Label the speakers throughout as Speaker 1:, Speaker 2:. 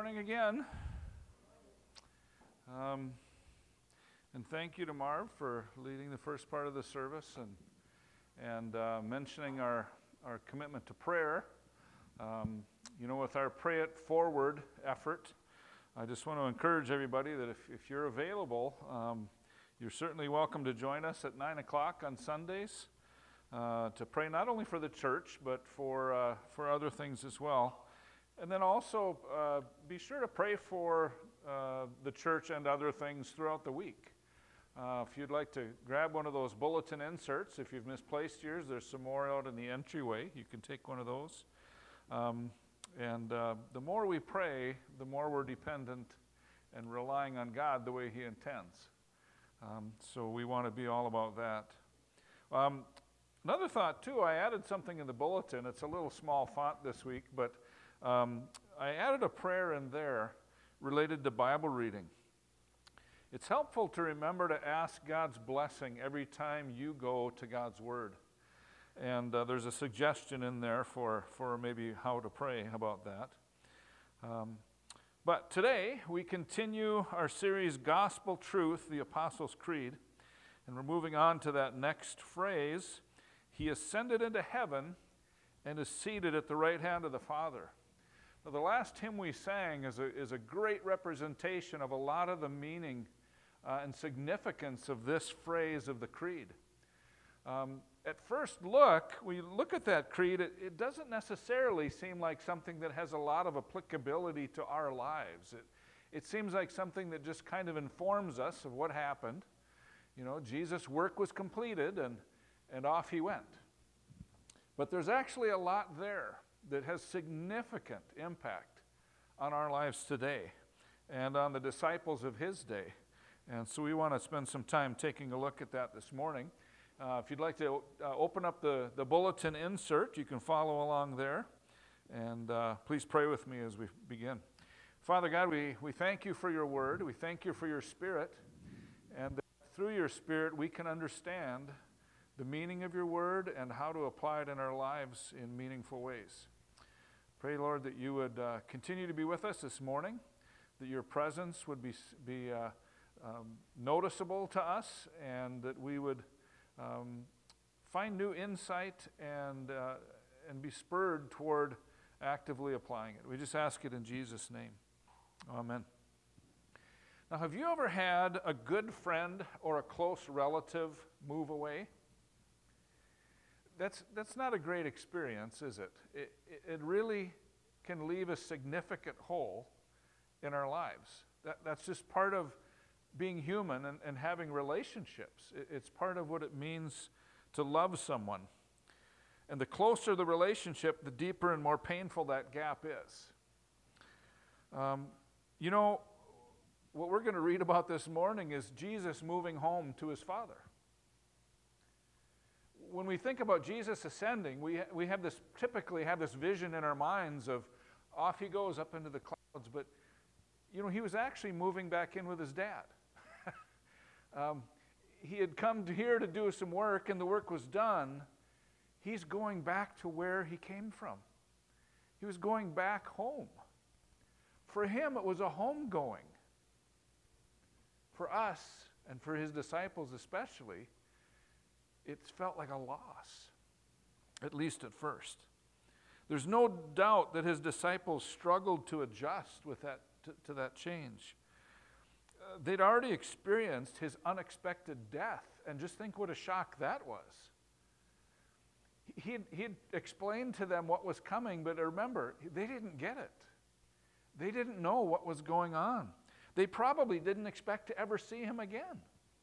Speaker 1: morning again. And thank you to Marv for leading the first part of the service and mentioning our commitment to prayer. With our Pray It Forward effort, I just want to encourage everybody that if you're available, you're certainly welcome to join us at 9 o'clock on Sundays to pray not only for the church, but for other things as well. And then also be sure to pray for the church and other things throughout the week. If you'd like to grab one of those bulletin inserts, if you've misplaced yours, there's some more out in the entryway. You can take one of those. The more we pray, the more we're dependent and relying on God the way He intends. So we want to be all about that. Another thought, too, I added something in the bulletin. It's a little small font this week, but I added a prayer in there related to Bible reading. It's helpful to remember to ask God's blessing every time you go to God's Word. And there's a suggestion in there for maybe how to pray about that. But today, we continue our series, Gospel Truth, the Apostles' Creed. And we're moving on to that next phrase, He ascended into heaven and is seated at the right hand of the Father. Now, the last hymn we sang is a great representation of a lot of the meaning and significance of this phrase of the creed. At first look, we look at that creed, it doesn't necessarily seem like something that has a lot of applicability to our lives. It seems like something that just kind of informs us of what happened. Jesus' work was completed and off He went. But there's actually a lot there that has significant impact on our lives today and on the disciples of His day. And so we want to spend some time taking a look at that this morning. If you'd like to open up the bulletin insert, you can follow along there. And please pray with me as we begin. Father God, we thank You for Your Word. We thank You for Your Spirit. And that through Your Spirit, we can understand the meaning of Your Word and how to apply it in our lives in meaningful ways. Pray, Lord, that You would continue to be with us this morning, that Your presence would be noticeable to us, and that we would find new insight and be spurred toward actively applying it. We just ask it in Jesus' name. Amen. Now, have you ever had a good friend or a close relative move away? That's not a great experience, is it? It really can leave a significant hole in our lives. That's just part of being human and having relationships. It's part of what it means to love someone. And the closer the relationship, the deeper and more painful that gap is. What we're going to read about this morning is Jesus moving home to His Father. When we think about Jesus ascending, we typically have this vision in our minds of off He goes up into the clouds, but He was actually moving back in with His dad. He had come here to do some work, and the work was done. He's going back to where He came from. He was going back home. For Him, it was a homegoing. For us, and for His disciples especially, it felt like a loss, at least at first. There's no doubt that His disciples struggled to adjust with that to that change. They'd already experienced His unexpected death, and just think what a shock that was. He'd explained to them what was coming, but remember, they didn't get it. They didn't know what was going on. They probably didn't expect to ever see Him again.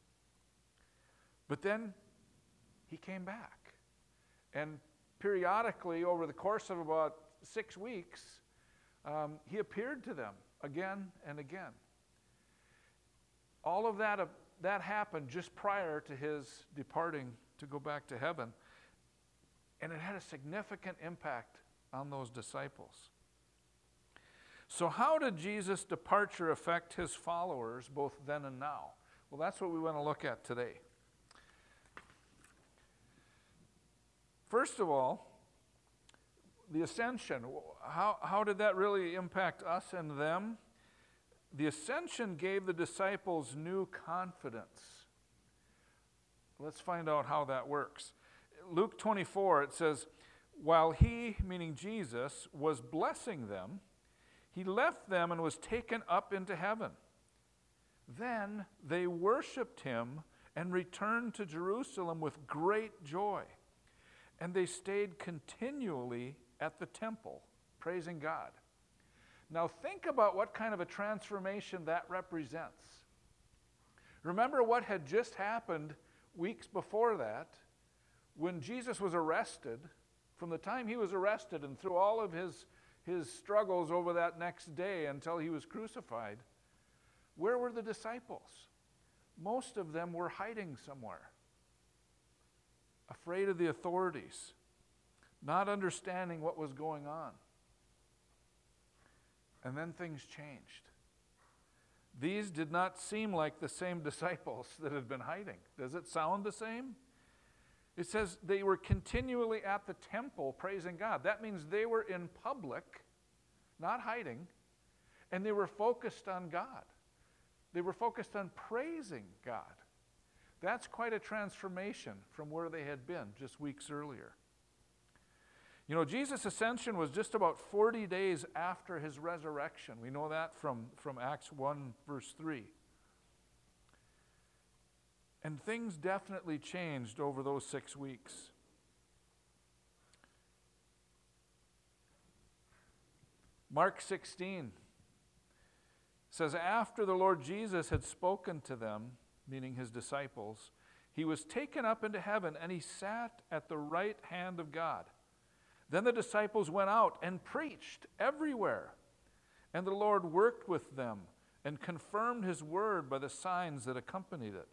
Speaker 1: But then He came back. And periodically, over the course of about 6 weeks, He appeared to them again and again. All of that happened just prior to His departing to go back to heaven. And it had a significant impact on those disciples. So how did Jesus' departure affect His followers both then and now? Well, that's what we want to look at today. First of all, the ascension, how did that really impact us and them? The ascension gave the disciples new confidence. Let's find out how that works. Luke 24, it says, while he, meaning Jesus, was blessing them, he left them and was taken up into heaven. Then they worshiped him and returned to Jerusalem with great joy. And they stayed continually at the temple, praising God. Now think about what kind of a transformation that represents. Remember what had just happened weeks before that when Jesus was arrested. From the time he was arrested and through all of his struggles over that next day until he was crucified, where were the disciples? Most of them were hiding somewhere, afraid of the authorities, not understanding what was going on. And then things changed. These did not seem like the same disciples that had been hiding. Does it sound the same? It says they were continually at the temple praising God. That means they were in public, not hiding, and they were focused on God. They were focused on praising God. That's quite a transformation from where they had been just weeks earlier. You know, Jesus' ascension was just about 40 days after his resurrection. We know that from Acts 1, verse 3. And things definitely changed over those 6 weeks. Mark 16 says, after the Lord Jesus had spoken to them, meaning his disciples, he was taken up into heaven and he sat at the right hand of God. Then the disciples went out and preached everywhere, and the Lord worked with them and confirmed his word by the signs that accompanied it.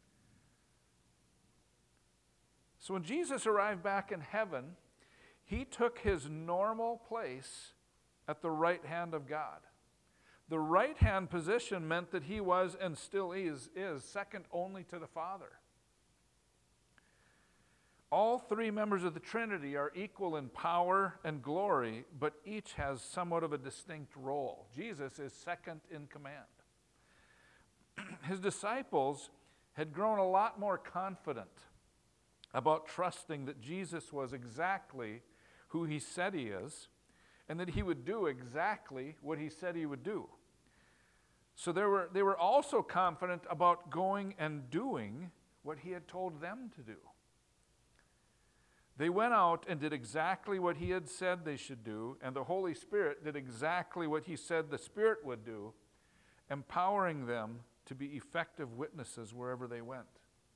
Speaker 1: So when Jesus arrived back in heaven, he took his normal place at the right hand of God. The right hand position meant that he was and still is second only to the Father. All three members of the Trinity are equal in power and glory, but each has somewhat of a distinct role. Jesus is second in command. His disciples had grown a lot more confident about trusting that Jesus was exactly who he said he is, and that he would do exactly what he said he would do. So they were also confident about going and doing what he had told them to do. They went out and did exactly what he had said they should do, and the Holy Spirit did exactly what he said the Spirit would do, empowering them to be effective witnesses wherever they went.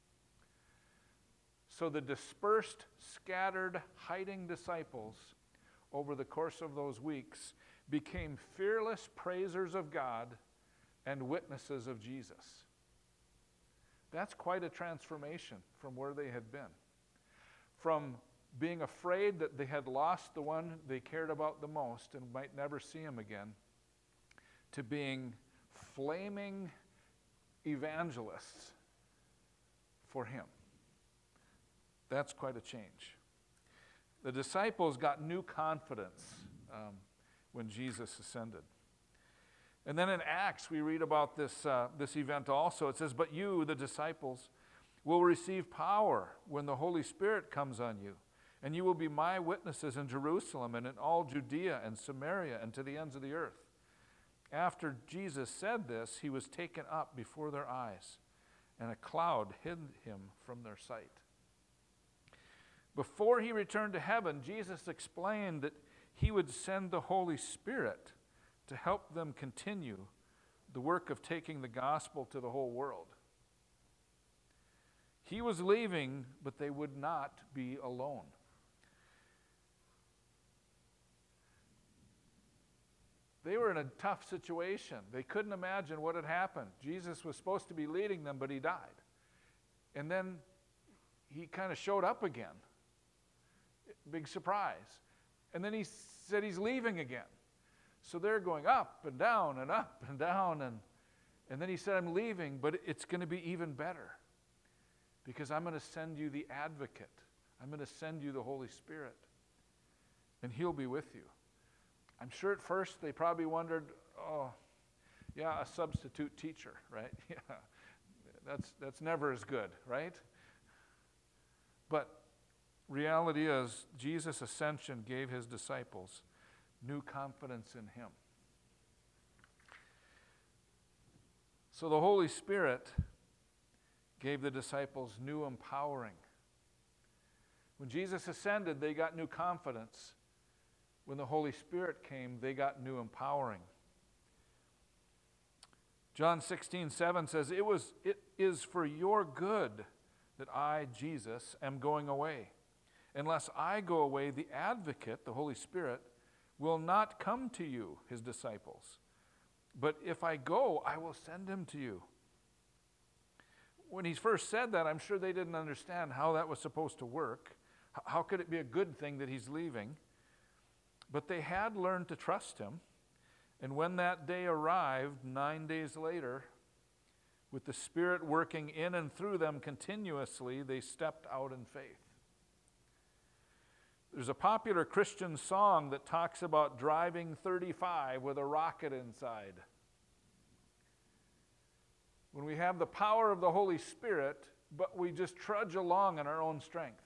Speaker 1: So the dispersed, scattered, hiding disciples over the course of those weeks became fearless praisers of God and witnesses of Jesus. That's quite a transformation from where they had been. From being afraid that they had lost the one they cared about the most and might never see him again, to being flaming evangelists for him. That's quite a change. The disciples got new confidence when Jesus ascended. And then in Acts, we read about this event also. It says, but you, the disciples, will receive power when the Holy Spirit comes on you, and you will be my witnesses in Jerusalem and in all Judea and Samaria and to the ends of the earth. After Jesus said this, he was taken up before their eyes, and a cloud hid him from their sight. Before he returned to heaven, Jesus explained that he would send the Holy Spirit to help them continue the work of taking the gospel to the whole world. He was leaving, but they would not be alone. They were in a tough situation. They couldn't imagine what had happened. Jesus was supposed to be leading them, but he died. And then he kind of showed up again. Big surprise. And then he said he's leaving again. So they're going up and down and up and down. And then he said, I'm leaving, but it's going to be even better. Because I'm going to send you the advocate. I'm going to send you the Holy Spirit. and he'll be with you. I'm sure at first they probably wondered, oh, yeah, a substitute teacher, right? Yeah, that's never as good, right? But reality is, Jesus' ascension gave his disciples new confidence in him. So the Holy Spirit gave the disciples new empowering. When Jesus ascended, they got new confidence. When the Holy Spirit came, they got new empowering. John 16:7 says, It is for your good that I, Jesus, am going away. Unless I go away, the advocate, the Holy Spirit, will not come to you, his disciples. But if I go, I will send him to you. When he first said that, I'm sure they didn't understand how that was supposed to work. How could it be a good thing that he's leaving? But they had learned to trust him. And when that day arrived, 9 days later, with the Spirit working in and through them continuously, they stepped out in faith. There's a popular Christian song that talks about driving 35 with a rocket inside. When we have the power of the Holy Spirit, but we just trudge along in our own strength.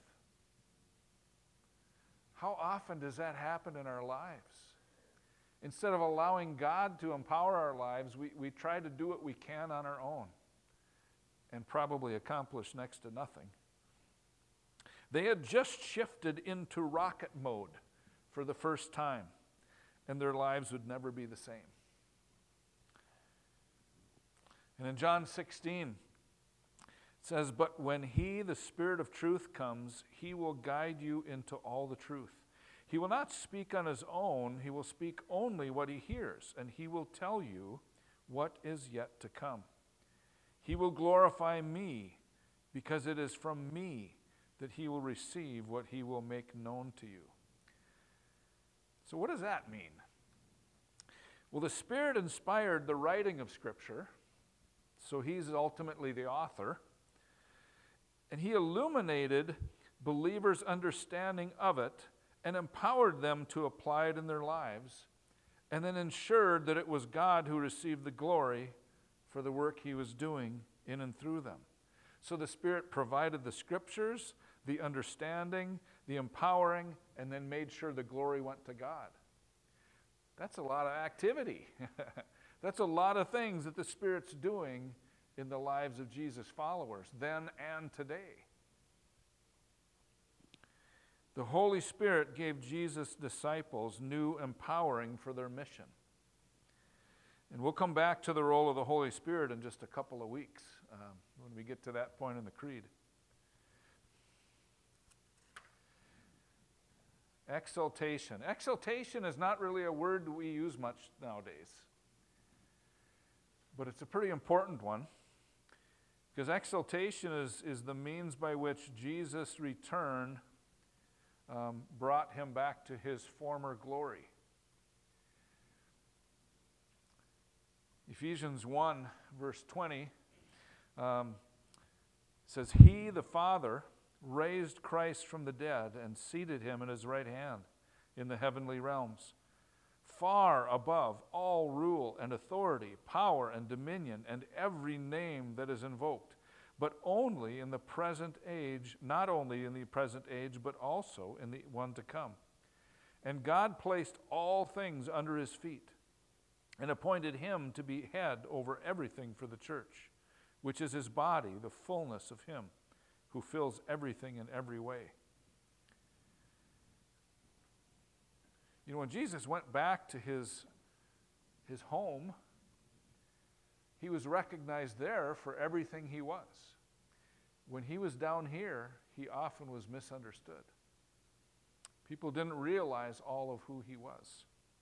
Speaker 1: How often does that happen in our lives? Instead of allowing God to empower our lives, we try to do what we can on our own and probably accomplish next to nothing. They had just shifted into rocket mode for the first time, and their lives would never be the same. And in John 16, it says, But when he, the Spirit of truth, comes, he will guide you into all the truth. He will not speak on his own, he will speak only what he hears, and he will tell you what is yet to come. He will glorify me, because it is from me that he will receive what he will make known to you. So what does that mean? Well, the Spirit inspired the writing of Scripture, so he's ultimately the author, and he illuminated believers' understanding of it and empowered them to apply it in their lives, and then ensured that it was God who received the glory for the work he was doing in and through them. So the Spirit provided the Scriptures, the understanding, the empowering, and then made sure the glory went to God. That's a lot of activity. That's a lot of things that the Spirit's doing in the lives of Jesus' followers, then and today. The Holy Spirit gave Jesus' disciples new empowering for their mission. And we'll come back to the role of the Holy Spirit in just a couple of weeks when we get to that point in the Creed. Exaltation. Exaltation is not really a word we use much nowadays, but it's a pretty important one, because exaltation is the means by which Jesus' return brought him back to his former glory. Ephesians 1, verse 20 says, He, the Father, raised Christ from the dead and seated him in his right hand in the heavenly realms, far above all rule and authority, power and dominion, and every name that is invoked, but only in the present age, not only in the present age, but also in the one to come. And God placed all things under his feet and appointed him to be head over everything for the church, which is his body, the fullness of him who fills everything in every way. You know, when Jesus went back to his home, he was recognized there for everything he was. When he was down here, he often was misunderstood. People didn't realize all of who he was.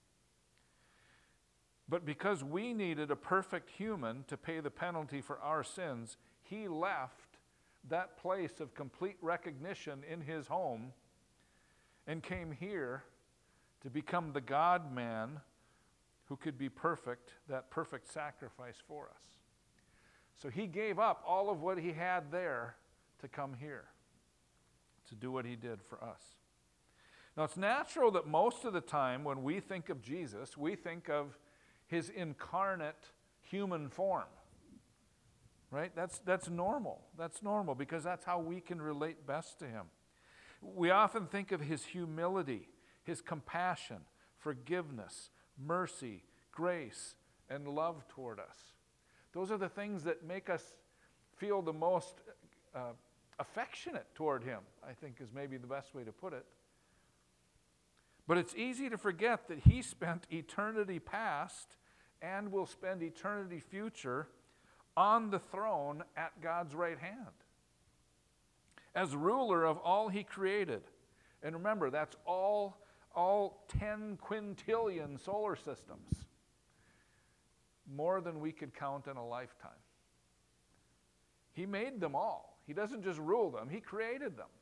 Speaker 1: But because we needed a perfect human to pay the penalty for our sins, he left that place of complete recognition in his home and came here to become the God-man who could be perfect, that perfect sacrifice for us. So he gave up all of what he had there to come here, to do what he did for us. Now, it's natural that most of the time when we think of Jesus, we think of his incarnate human form. Right? That's normal. That's normal because that's how we can relate best to him. We often think of his humility, his compassion, forgiveness, mercy, grace, and love toward us. Those are the things that make us feel the most affectionate toward him, I think is maybe the best way to put it. But it's easy to forget that he spent eternity past and will spend eternity future on the throne at God's right hand as ruler of all he created. And remember, that's all 10 quintillion solar systems, more than we could count in a lifetime. He made them all. He doesn't just rule them, he created them.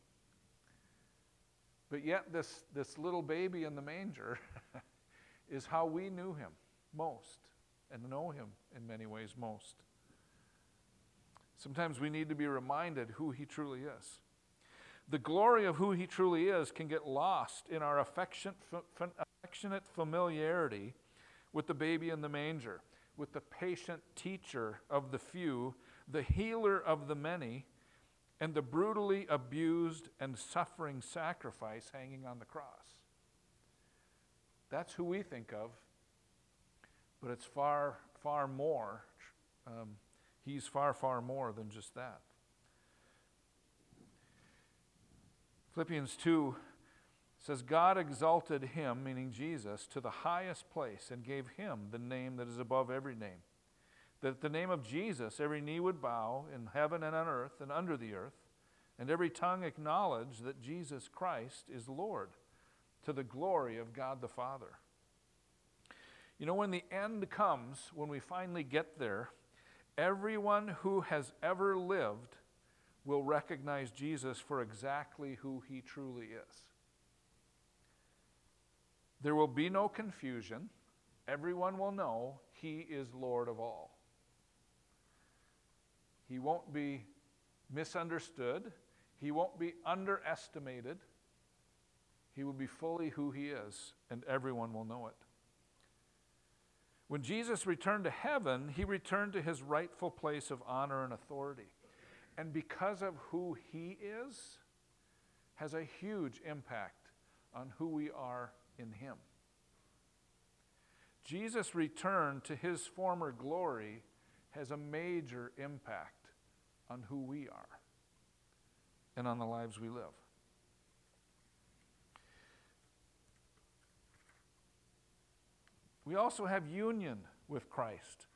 Speaker 1: But yet this little baby in the manger is how we knew him most and know him in many ways most. Sometimes we need to be reminded who he truly is. The glory of who he truly is can get lost in our affectionate familiarity with the baby in the manger, with the patient teacher of the few, the healer of the many, and the brutally abused and suffering sacrifice hanging on the cross. That's who we think of, but it's far, far more. He's far, far more than just that. Philippians 2 says, God exalted him, meaning Jesus, to the highest place and gave him the name that is above every name. That at the name of Jesus every knee would bow in heaven and on earth and under the earth, and every tongue acknowledge that Jesus Christ is Lord, to the glory of God the Father. You know, when the end comes, when we finally get there, everyone who has ever lived will recognize Jesus for exactly who he truly is. There will be no confusion. Everyone will know he is Lord of all. He won't be misunderstood. He won't be underestimated. He will be fully who he is, and everyone will know it. When Jesus returned to heaven, he returned to his rightful place of honor and authority. And because of who he is, has a huge impact on who we are in him. Jesus' return to his former glory has a major impact on who we are and on the lives we live. We also have union with Christ.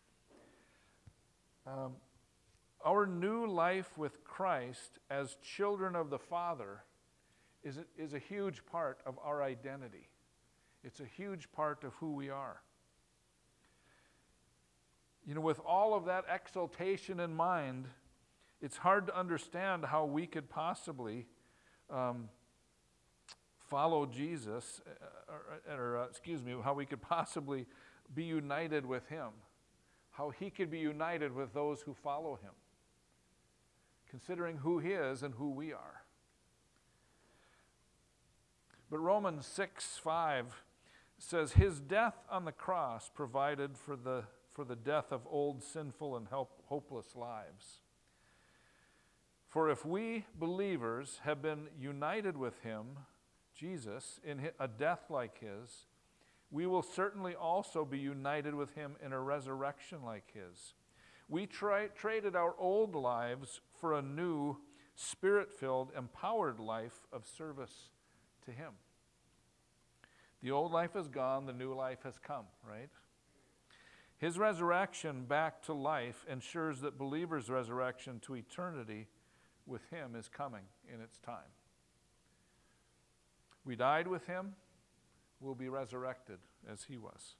Speaker 1: Our new life with Christ as children of the Father is a huge part of our identity. It's a huge part of who we are. You know, with all of that exaltation in mind, it's hard to understand how we could possibly follow Jesus, how we could possibly be united with him, how he could be united with those who follow him, considering who he is and who we are. But Romans 6:5 says, his death on the cross provided for the death of old sinful and hopeless lives. For if we believers have been united with him, Jesus, in a death like his, we will certainly also be united with him in a resurrection like his. We traded our old lives for a new, spirit-filled, empowered life of service to him. The old life is gone, the new life has come, right? His resurrection back to life ensures that believers' resurrection to eternity with him is coming in its time. We died with him, we'll be resurrected as he was.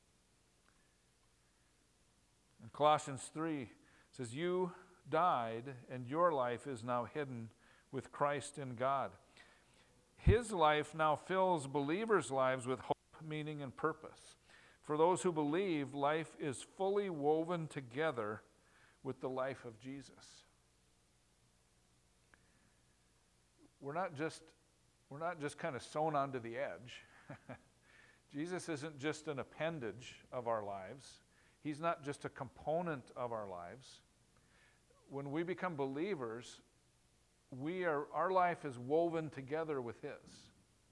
Speaker 1: And Colossians 3 says, you died and your life is now hidden with Christ in God. His life now fills believers' lives with hope, meaning, and purpose. For those who believe, life is fully woven together with the life of Jesus. We're not just We're not just kind of sewn onto the edge. Jesus isn't just an appendage of our lives. He's not just a component of our lives. When we become believers, our life is woven together with His.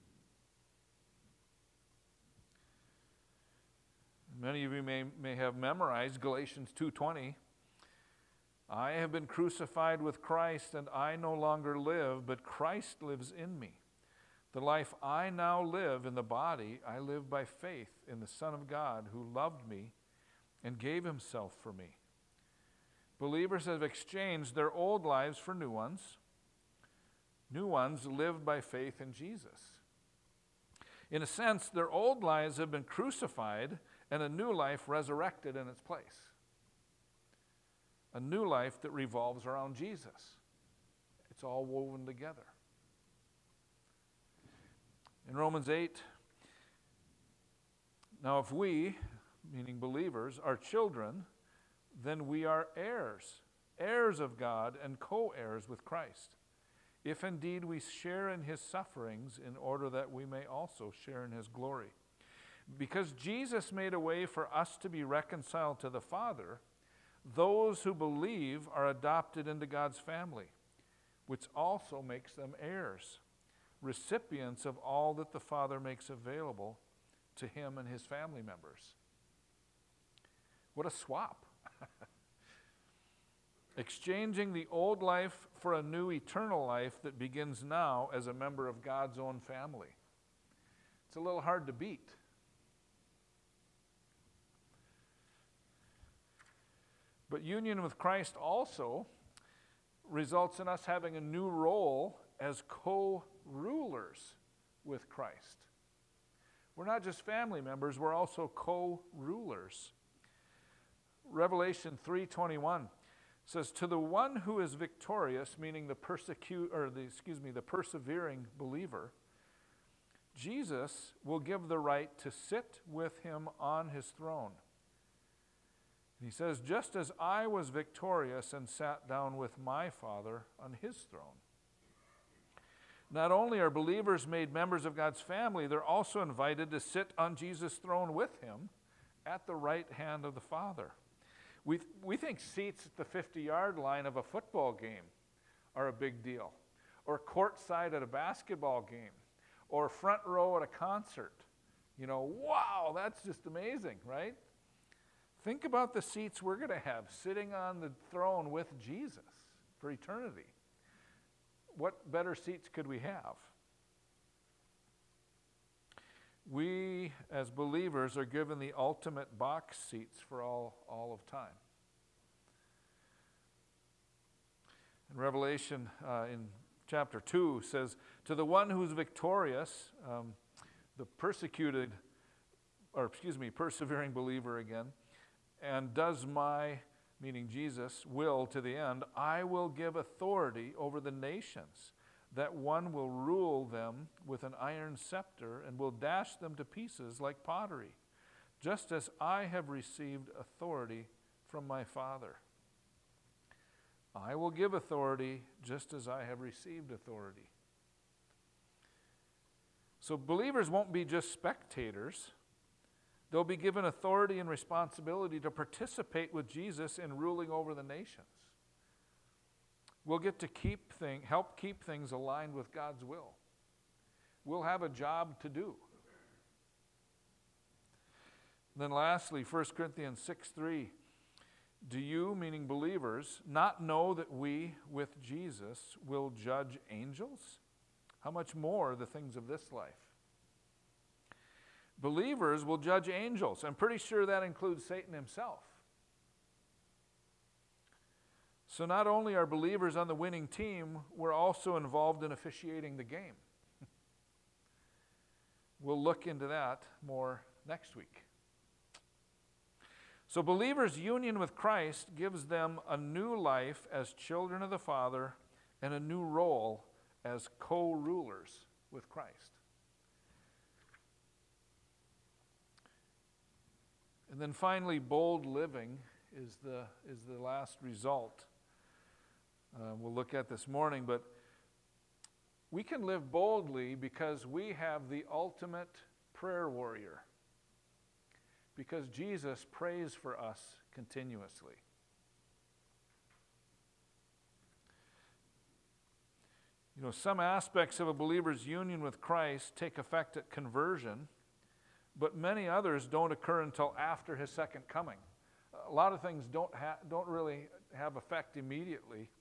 Speaker 1: Many of you may have memorized Galatians 2:20. I have been crucified with Christ, and I no longer live, but Christ lives in me. The life I now live in the body, I live by faith in the Son of God who loved me and gave Himself for me. Believers have exchanged their old lives for new ones. New ones lived by faith in Jesus. In a sense, their old lives have been crucified and a new life resurrected in its place. A new life that revolves around Jesus. It's all woven together. In Romans 8, now if we, meaning believers, are children, then we are heirs, heirs of God and co-heirs with Christ, if indeed we share in His sufferings, in order that we may also share in His glory. Because Jesus made a way for us to be reconciled to the Father, those who believe are adopted into God's family, which also makes them heirs, recipients of all that the Father makes available to Him and His family members. What a swap. Exchanging the old life for a new eternal life that begins now as a member of God's own family. It's a little hard to beat. But union with Christ also results in us having a new role as co-rulers with Christ. We're not just family members, we're also co-rulers. Revelation 3:21 says, to the one who is victorious, meaning the persevering believer, Jesus will give the right to sit with Him on His throne. And He says, just as I was victorious and sat down with my Father on His throne. Not only are believers made members of God's family, they're also invited to sit on Jesus' throne with Him at the right hand of the Father. We think seats at the 50-yard line of a football game are a big deal, or courtside at a basketball game, or front row at a concert. Wow, that's just amazing, right? Think about the seats we're going to have sitting on the throne with Jesus for eternity. What better seats could we have? We, as believers, are given the ultimate box seats for all of time. In Revelation, in chapter 2, says, to the one who's victorious, the persevering believer again, and does my, meaning Jesus, will to the end, I will give authority over the nations. That one will rule them with an iron scepter and will dash them to pieces like pottery, just as I have received authority from my Father. I will give authority just as I have received authority. So believers won't be just spectators. They'll be given authority and responsibility to participate with Jesus in ruling over the nations. We'll get to help keep things aligned with God's will. We'll have a job to do. Then lastly, 1 Corinthians 6:3, do you, meaning believers, not know that we, with Jesus, will judge angels? How much more the things of this life? Believers will judge angels. I'm pretty sure that includes Satan himself. So not only are believers on the winning team, we're also involved in officiating the game. We'll look into that more next week. So believers' union with Christ gives them a new life as children of the Father and a new role as co-rulers with Christ. And then finally, bold living is the last result we'll look at this morning. But We can live boldly because we have the ultimate prayer warrior. Because Jesus prays for us continuously. You know, some aspects of a believer's union with Christ take effect at conversion, but many others don't occur until after his second coming. A lot of things don't really have effect immediately,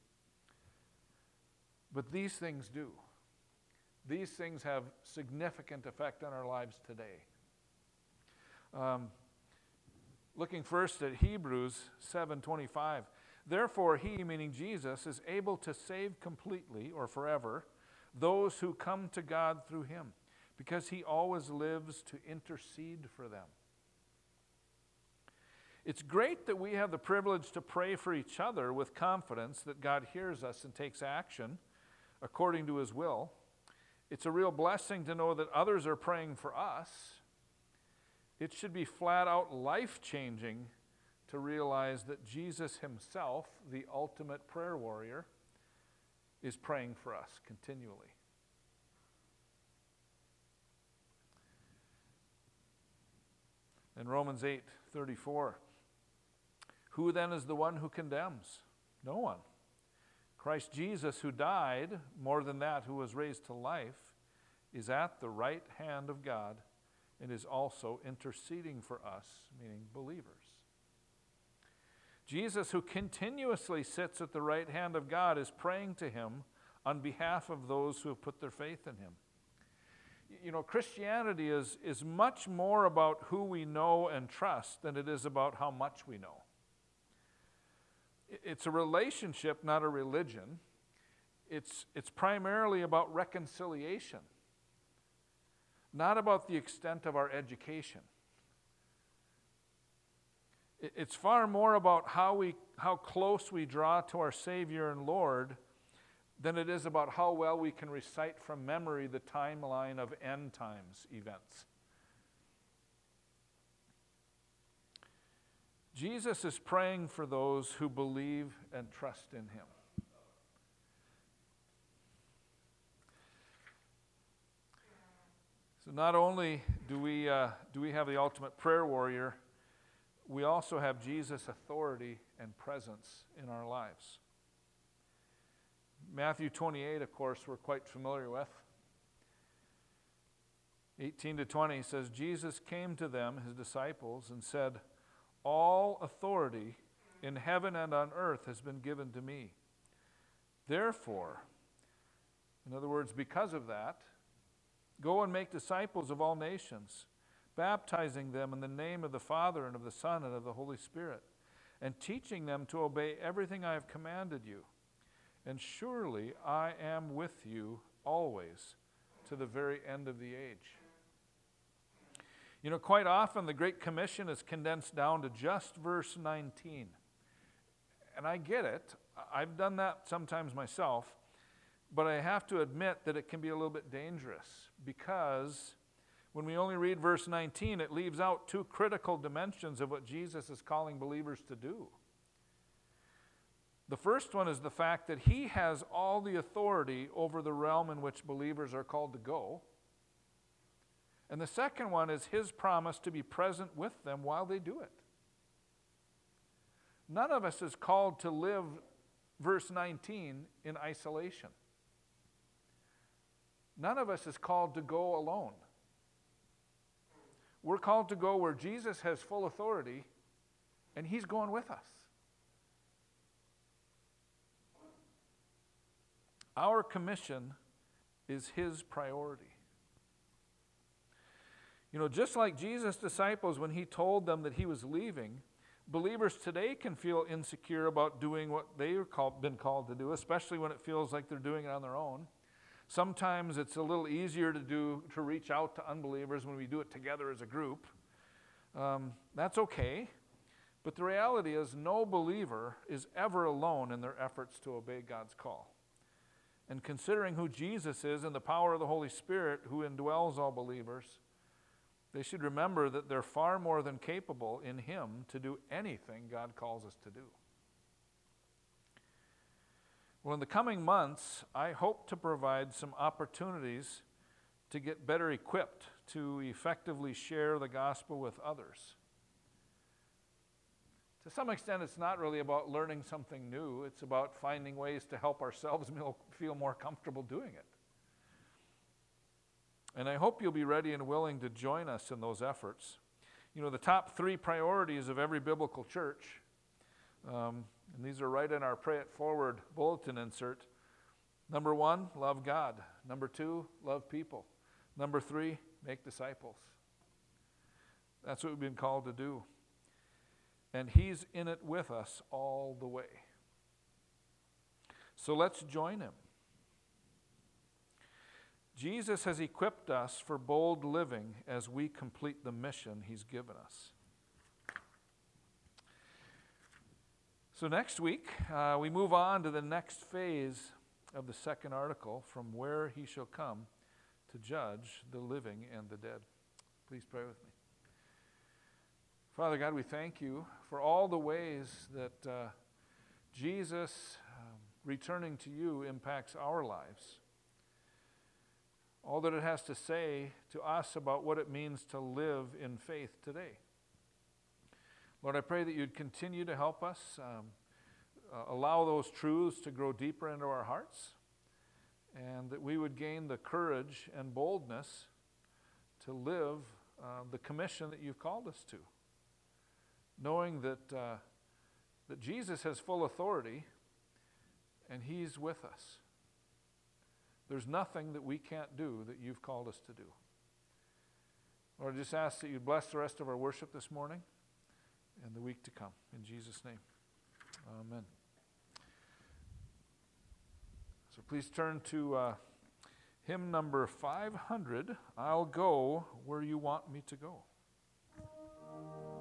Speaker 1: but these things do. These things have significant effect on our lives today. Looking first at Hebrews 7:25. Therefore he, meaning Jesus, is able to save completely or forever those who come to God through him, because he always lives to intercede for them. It's great that we have the privilege to pray for each other with confidence that God hears us and takes action according to his will. It's a real blessing to know that others are praying for us. It should be flat out life-changing to realize that Jesus himself, the ultimate prayer warrior, is praying for us continually. In Romans 8:34, who then is the one who condemns? No one. Christ Jesus, who died, more than that, who was raised to life, is at the right hand of God and is also interceding for us, meaning believers. Jesus, who continuously sits at the right hand of God, is praying to him on behalf of those who have put their faith in him. You know, Christianity is much more about who we know and trust than it is about how much we know. It's a relationship, not a religion. It's primarily about reconciliation, not about the extent of our education. It's far more about how close we draw to our Savior and Lord than it is about how well we can recite from memory the timeline of end times events. Jesus is praying for those who believe and trust in him. So not only do we have the ultimate prayer warrior, we also have Jesus' authority and presence in our lives. Matthew 28, of course, we're quite familiar with. 18-20 says, Jesus came to them, his disciples, and said, all authority in heaven and on earth has been given to me. Therefore, in other words, because of that, go and make disciples of all nations, baptizing them in the name of the Father and of the Son and of the Holy Spirit, and teaching them to obey everything I have commanded you. And surely I am with you always to the very end of the age. You know, quite often the Great Commission is condensed down to just verse 19. And I get it. I've done that sometimes myself. But I have to admit that it can be a little bit dangerous, because when we only read verse 19, it leaves out two critical dimensions of what Jesus is calling believers to do. The first one is the fact that he has all the authority over the realm in which believers are called to go. And the second one is his promise to be present with them while they do it. None of us is called to live, verse 19, in isolation. None of us is called to go alone. We're called to go where Jesus has full authority, and he's going with us. Our commission is his priority. You know, just like Jesus' disciples, when he told them that he was leaving, believers today can feel insecure about doing what they've been called to do, especially when it feels like they're doing it on their own. Sometimes it's a little easier to reach out to unbelievers when we do it together as a group. That's okay. But the reality is no believer is ever alone in their efforts to obey God's call. And considering who Jesus is and the power of the Holy Spirit who indwells all believers, they should remember that they're far more than capable in him to do anything God calls us to do. Well, in the coming months, I hope to provide some opportunities to get better equipped to effectively share the gospel with others. To some extent, it's not really about learning something new. It's about finding ways to help ourselves feel more comfortable doing it. And I hope you'll be ready and willing to join us in those efforts. You know, the top 3 priorities of every biblical church, and these are right in our Pray It Forward bulletin insert. Number 1, love God. Number 2, love people. Number 3, make disciples. That's what we've been called to do. And He's in it with us all the way. So let's join Him. Jesus has equipped us for bold living as we complete the mission He's given us. So next week, we move on to the next phase of the second article, from where He shall come to judge the living and the dead. Please pray with me. Father God, we thank You for all the ways that Jesus returning to You impacts our lives. All that it has to say to us about what it means to live in faith today. Lord, I pray that You'd continue to help us, allow those truths to grow deeper into our hearts, and that we would gain the courage and boldness to live the commission that You've called us to, knowing that Jesus has full authority and He's with us. There's nothing that we can't do that You've called us to do. Lord, I just ask that You bless the rest of our worship this morning and the week to come. In Jesus' name, amen. So please turn to hymn number 500, I'll Go Where You Want Me to Go.